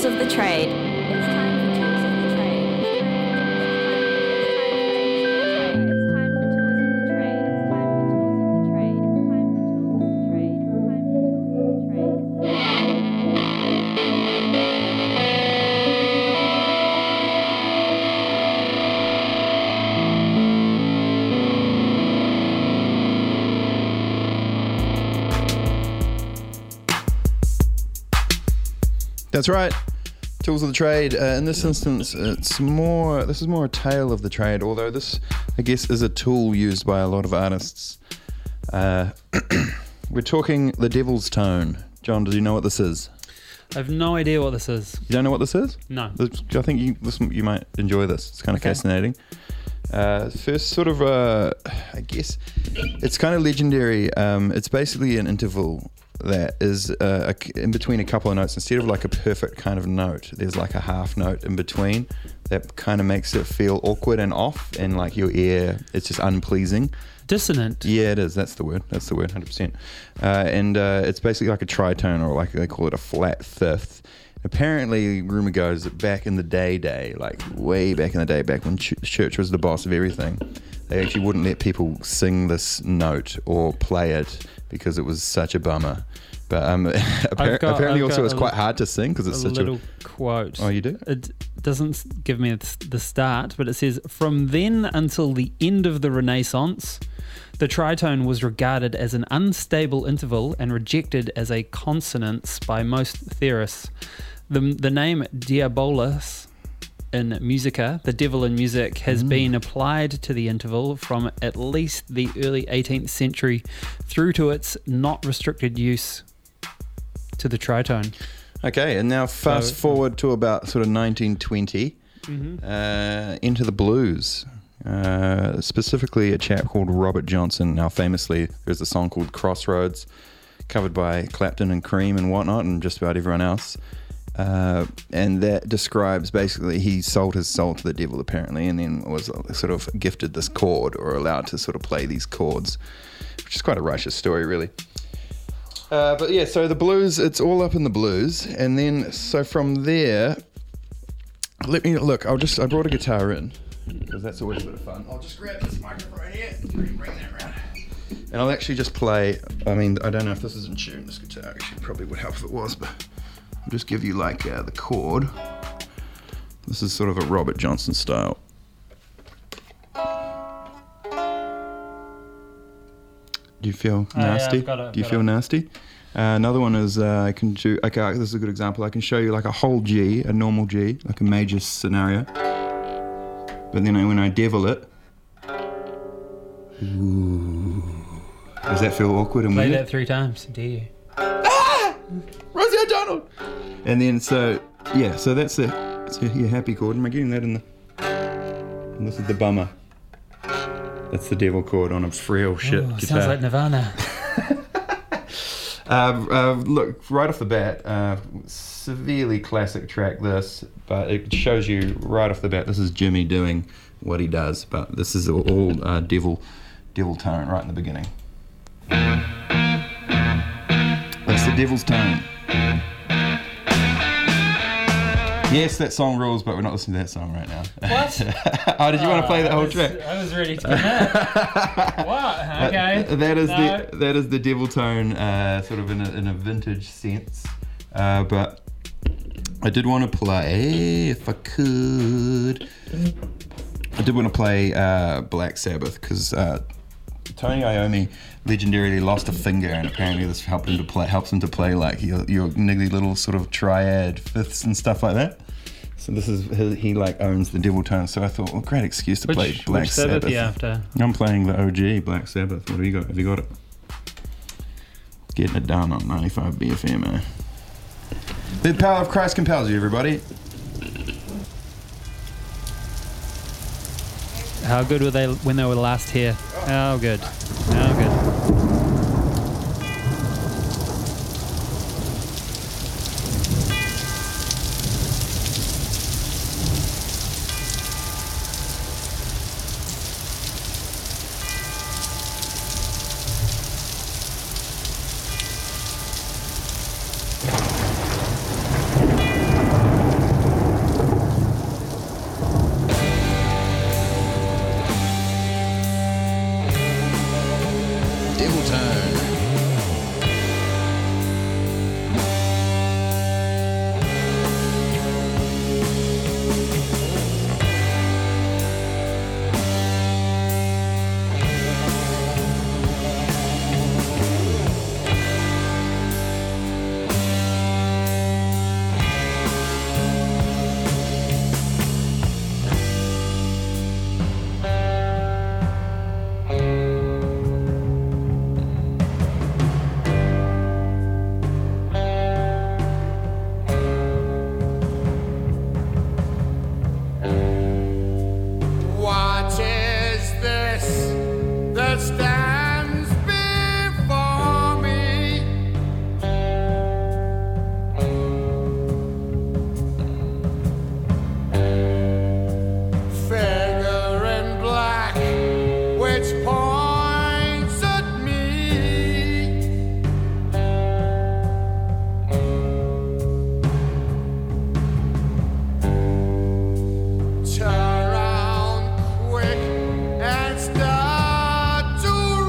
of the Trade. That's right. Tools of the Trade. In this instance, this is more a tale of the trade, although this, I guess, is a tool used by a lot of artists. We're talking the Devil's Tone. John, do you know what this is? I have no idea what this is. You don't know what this is? No. I think you might enjoy this. It's kind of fascinating. First sort of, I guess, it's kind of legendary. It's basically an interval that is in between a couple of notes. Instead of like a perfect kind of note, there's like a half note in between that kind of makes it feel awkward and off, and like your ear, it's just unpleasing. Dissonant. Yeah, it is. That's the word, 100%. And it's basically like a tritone, or like they call it a flat fifth. Apparently, rumor goes that back in the day, like way back in the day, back when church was the boss of everything, they actually wouldn't let people sing this note or play it because it was such a bummer. But apparently also it's quite hard to sing because it's such a little quote. Oh, you do? It doesn't give me the start, but it says, from then until the end of the Renaissance, the tritone was regarded as an unstable interval and rejected as a consonance by most theorists. The name Diabolus in Musica, the devil in music, has been applied to the interval from at least the early 18th century through to its not restricted use to the tritone. Okay, and now fast forward to about sort of 1920, into the blues. Specifically a chap called Robert Johnson. Now famously there's a song called Crossroads, covered by Clapton and Cream and whatnot and just about everyone else. And that describes basically he sold his soul to the devil apparently, and then was sort of gifted this chord, or allowed to sort of play these chords, which is quite a righteous story really. But yeah, so the blues, it's all up in the blues, and then so from there, let me look. I brought a guitar in because that's always a bit of fun. I'll just grab this microphone here, bring that around, and I'll actually just play. I mean, I don't know if this is in tune. This guitar actually probably would help if it was, but I'll just give you like the chord. This is sort of a Robert Johnson style. Do you feel nasty? Yeah, do you feel nasty? Another one is I can do. Okay, this is a good example. I can show you like a whole G, a normal G, like a major scenario. But then when I devil it, ooh, does that feel awkward and weird? weird? Play that 3 times, dare you? Rosie O'Donnell! And then so that's your happy chord. Am I getting that in the? And this is the bummer. That's the devil chord on a frail shit guitar. Sounds like Nirvana. Look, right off the bat, severely classic track this, but it shows you right off the bat this is Jimmy doing what he does, but this is all devil tone right in the beginning. That's the devil's tone. Yes, that song rules, but we're not listening to that song right now. What? Oh, did you want to play that whole track? I was ready to commit. What? Okay. That is the devil tone, sort of in a vintage sense. But I did want to play, if I could, Black Sabbath, because Tony Iommi legendarily lost a finger, and apparently this helps him to play like your niggly little sort of triad fifths and stuff like that. So this is he like owns the devil tone. So I thought, well, great excuse to play Black Sabbath. Which Sabbath are you after? I'm playing the OG Black Sabbath. What have you got? Have you got it? Getting it done on 95 BFM, eh? The power of Christ compels you, everybody. How good were they when they were last here? Oh, good. Oh, good. Ableton. Turn around quick and start to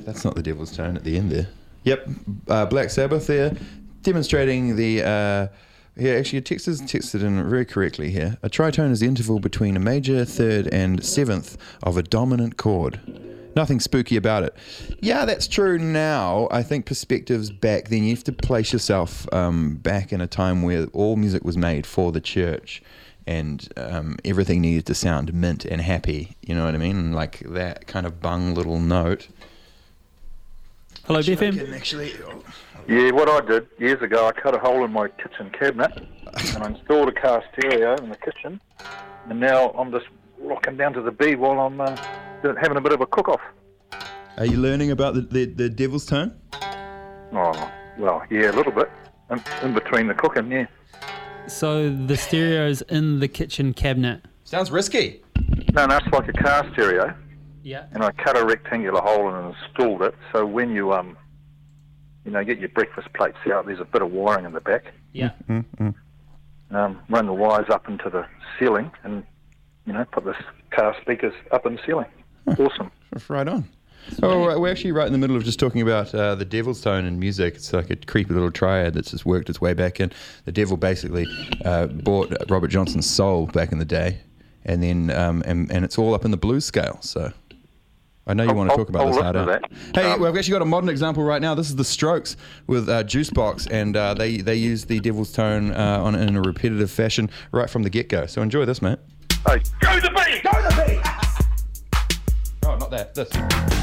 That's not the Devil's Tone at the end there. Yep, Black Sabbath there, demonstrating the... yeah, actually, a text is texted in very correctly here. A tritone is the interval between a major, third, and seventh of a dominant chord. Nothing spooky about it. Yeah, that's true now. I think perspectives back then, you have to place yourself back in a time where all music was made for the church and everything needed to sound mint and happy. You know what I mean? Like that kind of bung little note. Hello, BFM. Actually... Yeah, what I did years ago, I cut a hole in my kitchen cabinet and I installed a car stereo in the kitchen, and now I'm just rocking down to the B while I'm having a bit of a cook-off. Are you learning about the Devil's Tone? Oh, well, yeah, a little bit. In between the cooking, yeah. So the stereo's in the kitchen cabinet. Sounds risky. No, it's like a car stereo. Yeah. And I cut a rectangular hole and installed it, so when you get your breakfast plates out, there's a bit of wiring in the back. Yeah. Run the wires up into the ceiling and, put the car speakers up in the ceiling. Awesome. Right on. Oh, we're actually right in the middle of just talking about the Devil's Tone in music. It's like a creepy little triad that's just worked its way back in. The devil basically bought Robert Johnson's soul back in the day, and then and it's all up in the blues scale, so... I know you want to talk about this harder. Hey, we've actually got a modern example right now. This is the Strokes with Juicebox, and they use the Devil's Tone in a repetitive fashion right from the get-go. So enjoy this, mate. Hey, go the beat! Go the beat! Oh, not that. This.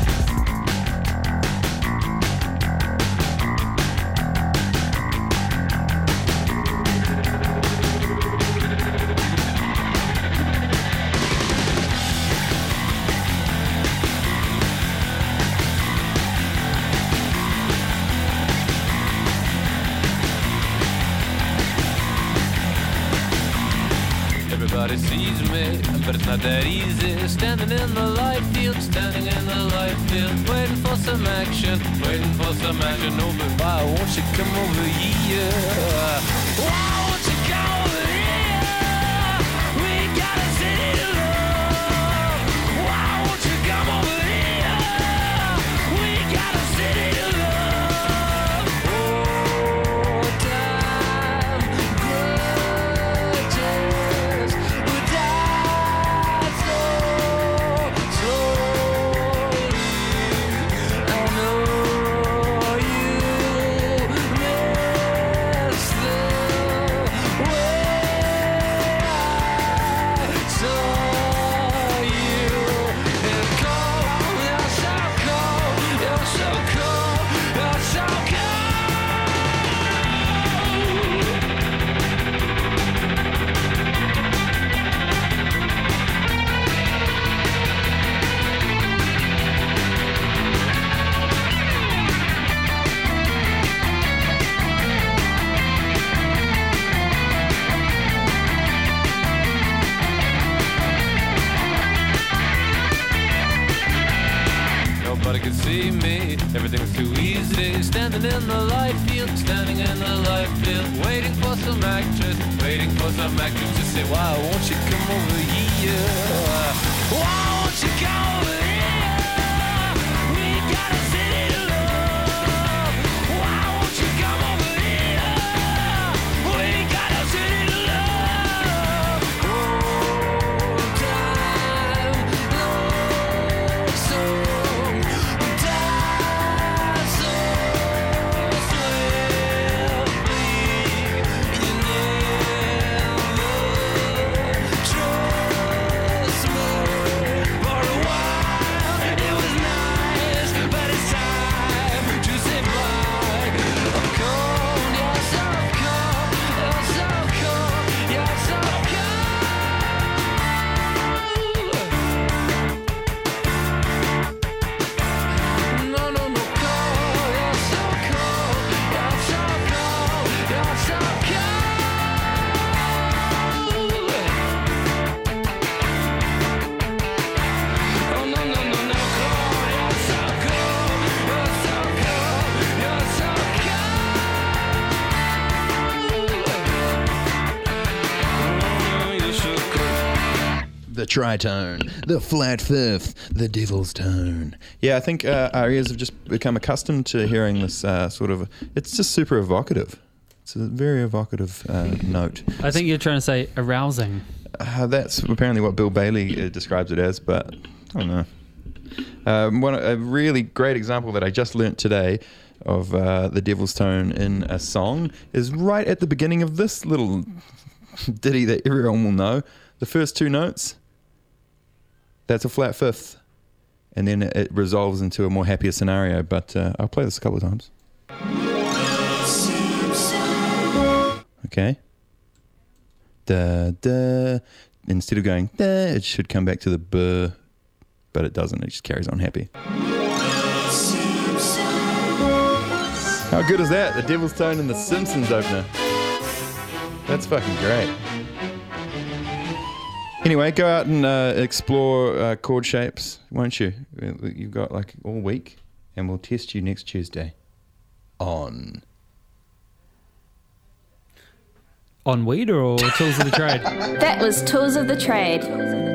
Everybody sees me, but it's not that easy. Standing in the light field, waiting for some action, Oh, but why won't you come over here? Why won't you come over here? We got a city to love. Why won't you come over here? We got a city to love. Oh, time grudges. We die so slowly. I know you miss the way I saw you. And cold, you're so cold, you're so cold, you're so cold. Nobody could see me, everything was too easy. Standing in the light field, waiting for some actress, to say, why won't you come over here? Why won't you come over here? We got a city to love. Why won't you come over here? We got a city to love. Oh, time looks so die so swiftly. You never trust me for a while. the tritone, the flat fifth, the devil's tone. Yeah, I think our ears have just become accustomed to hearing this sort of... It's just super evocative. It's a very evocative note. I think you're trying to say arousing. That's apparently what Bill Bailey describes it as, but I don't know. A really great example that I just learnt today of the devil's tone in a song is right at the beginning of this little ditty that everyone will know. The first two notes, that's a flat fifth, and then it resolves into a more happier scenario. But I'll play this a couple of times. Okay. Da da. Instead of going da, it should come back to the b, but it doesn't. It just carries on happy. How good is that? The Devil's Tone in the Simpsons opener. That's fucking great. Anyway, go out and explore chord shapes, won't you? You've got like all week, and we'll test you next Tuesday on On weed or Tools of the Trade? That was Tools of the Trade.